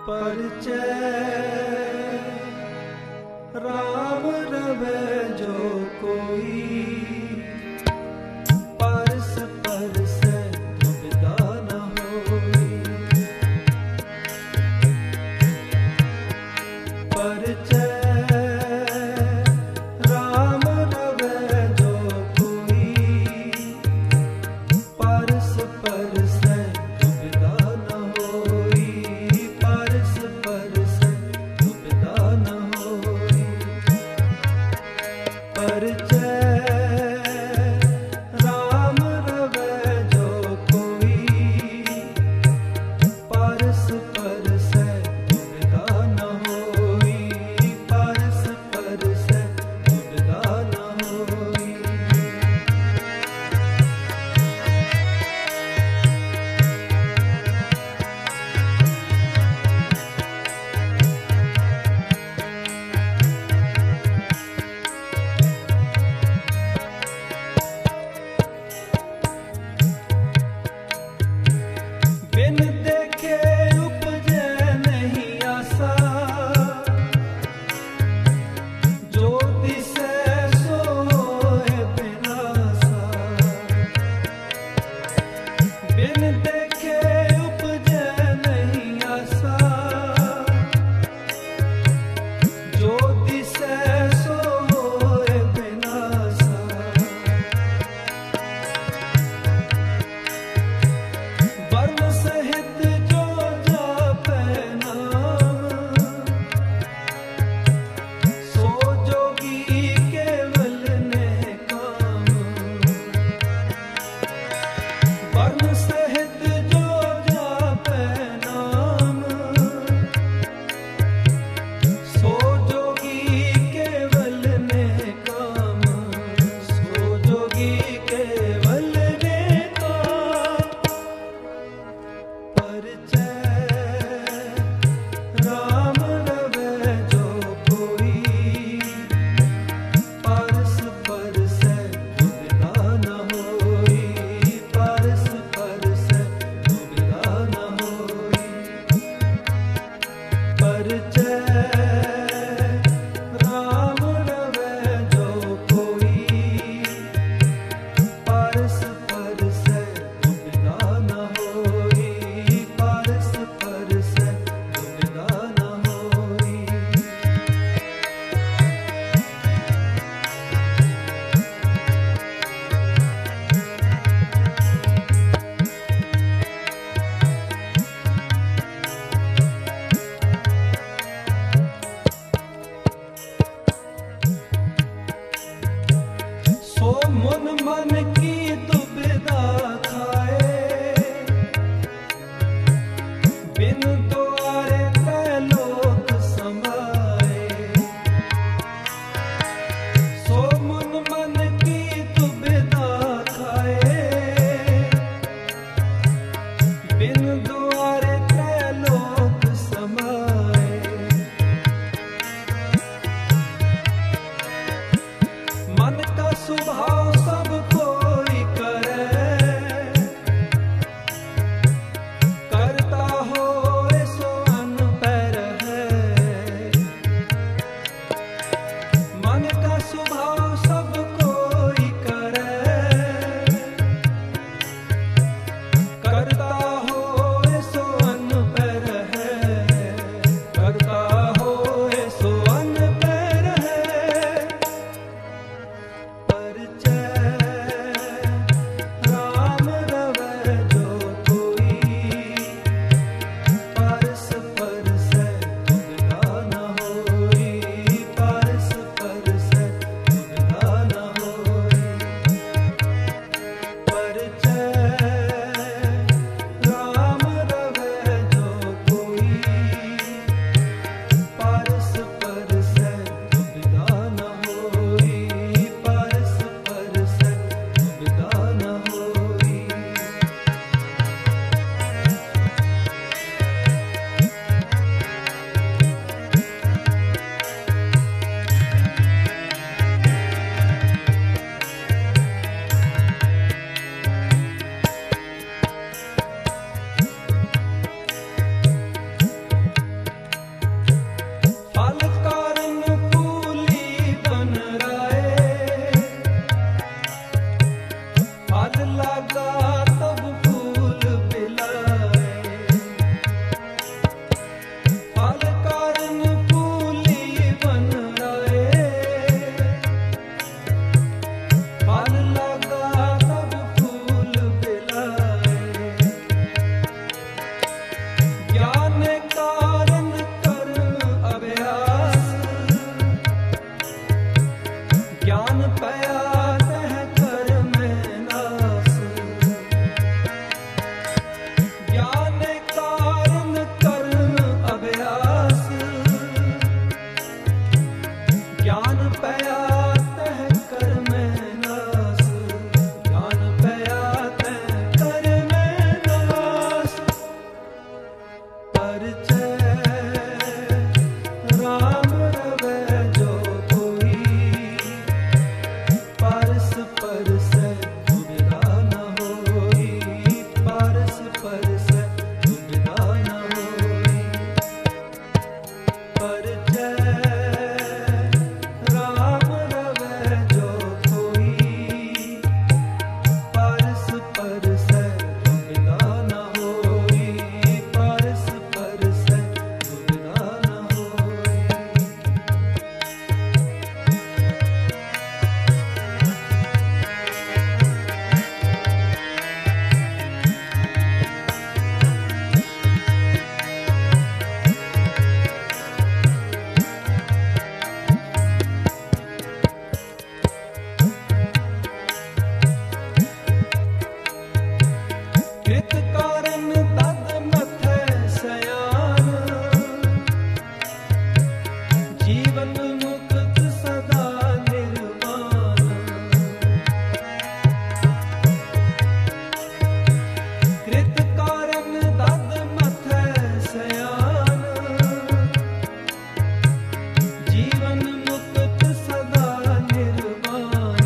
परिचय राम रवे जो कोई, परस परस दुविधा न होई। परिचय राम रवे जो कोई, परस परस दुविधा न होई, परस परस दुविधा न होई। परिचय ज्ञान कारण कर्म अभ्यास, ज्ञान पयात है कर्म नाश, ज्ञान पयात है कर्म नाश। परिचय राम रवै जो कोई, पारस परस दुविधा न होई, पारस परस दुविधा न होई। परिचय राम रवै जो कोई, पारस परस दुविधा न होई, पारस परस दुविधा न होई। कृत कारण तद मथै सयान, जीवन मुक्त सदा निर्वाण। कृत कारण तद मथै सयान, जीवन मुक्त सदा निर्वाण।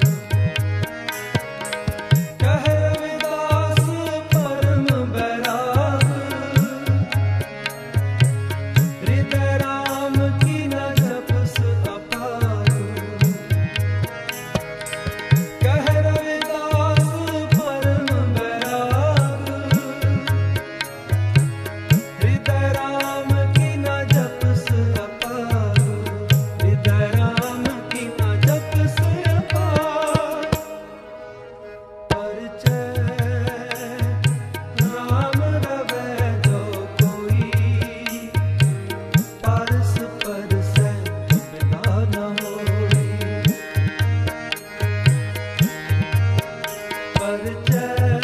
कह रविदास परम बैराग, हृदय राम की न जपस अपार। कह रविदास परम बैराग, हृदय राम की न जपस अपार, हृदय राम की न जपस अपार। परिचय राम रवै जो कोई, पारस परस दुविधा न होई। परिचय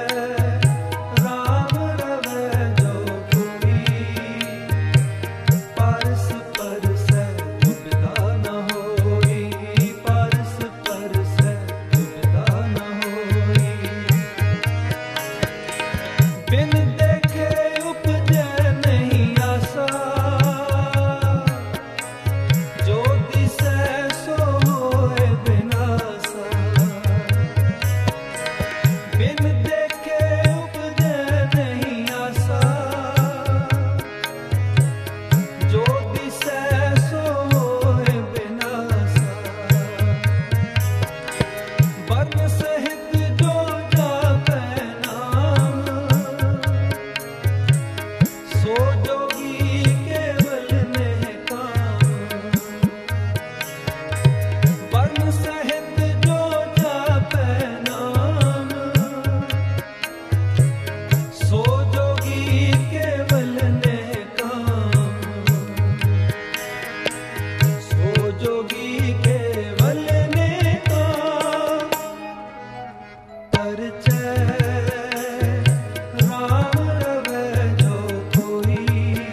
राम रवै जो कोई, पारस परस दुविधा न होई, पारस परस दुविधा न होई। बिन देखे उपजै नहीं आसा, जो दिसै सो होए बिनासा। बिन देखे उपजै नहीं आसा, जो दिसै सो होए बिनासा। वर्ण सहित जो जापै नाम, सो जोगी केवल नेह काम। वर्ण सहित जो जापै नाम, सो जोगी केवल नेह काम, सो जोगी केवल नेह काम। परिचय राम रवै जो कोई,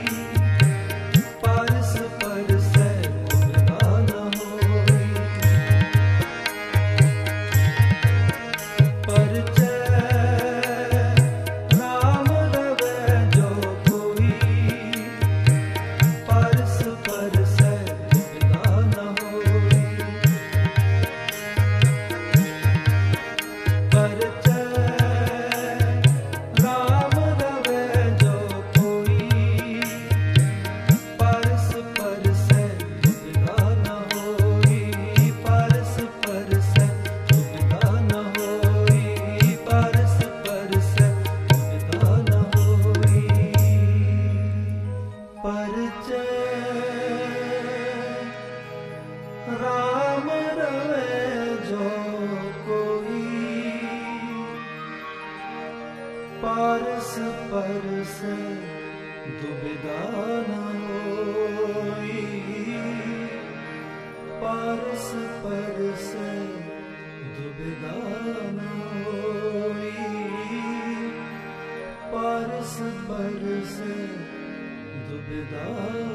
पारस परस दुविधा न होई। परिचय राम रवै जो कोई, पारस परस दुविधा न होई। पारस परस दुविधा न होई, पारस परस दुविधा न होई, पारस दुविधा